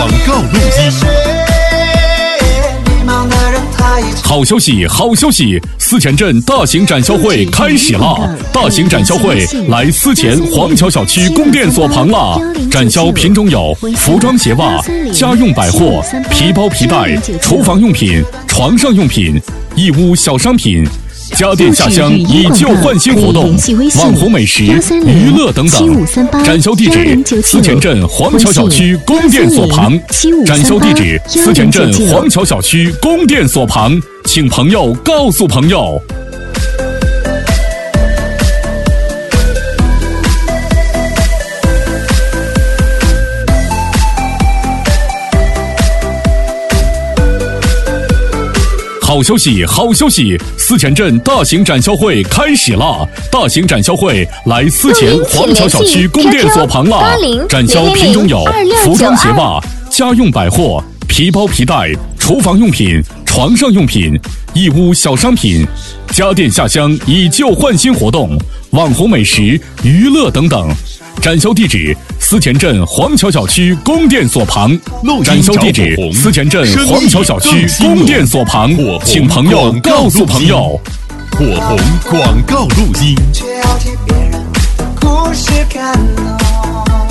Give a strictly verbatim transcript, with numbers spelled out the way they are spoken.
广告录音。好消息，好消息！思前镇大型展销会开始啦！大型展销会来思前黄桥小区供电所旁啦！展销品种有服装鞋袜、家用百货、皮包皮带、厨房用品、床上用品、义乌小商品。家电下乡以旧换新活动，网红美食、娱乐等等。展销地址：思前镇黄桥小区供电所旁。展销地址：思前镇黄桥小区供电所旁，请朋友告诉朋友。好消息，好消息！思前镇大型展销会开始啦！大型展销会来思前黄桥小区供电所旁啦！展销品种有服装鞋袜、家用百货、皮包皮带、厨房用品、床上用品、义乌小商品。家电下乡以旧换新活动，网红美食、娱乐等等。展销地址：思前镇黄桥小区供电所旁。展销地址：思前镇黄桥小区供电所旁，请朋友告诉朋友。 火红广告录音。却要替别人的故事看哦。